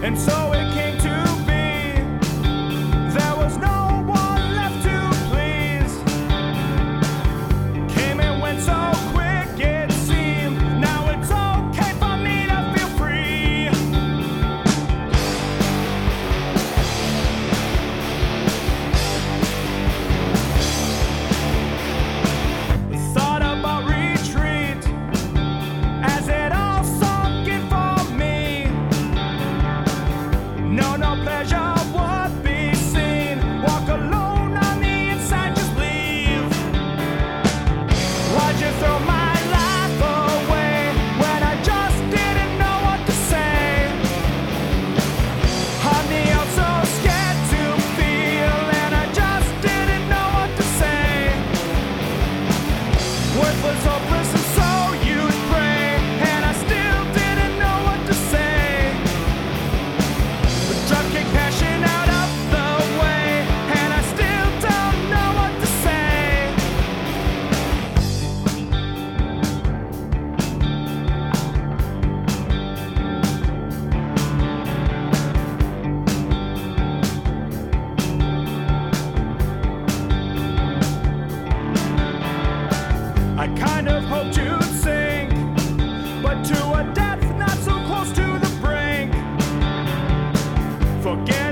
And so it came to be. There was no one left to please. Came and went so quick it seemed. Now it's okay for me to feel free. Thought about retreat as it all sunk in for me. No pleasure would be seen. Walk alone on the inside, just leave. Why'd you throw my life away when I just didn't know what to say? On the out so scared to feel, and I just didn't know what to say. Worthless, hopeless, and so you'd pray, and I still didn't know what to say. But drop kick passion out of the way, and I still don't know what to say. I kind of hoped you'd sink, but to a death not so close to the brink. Forget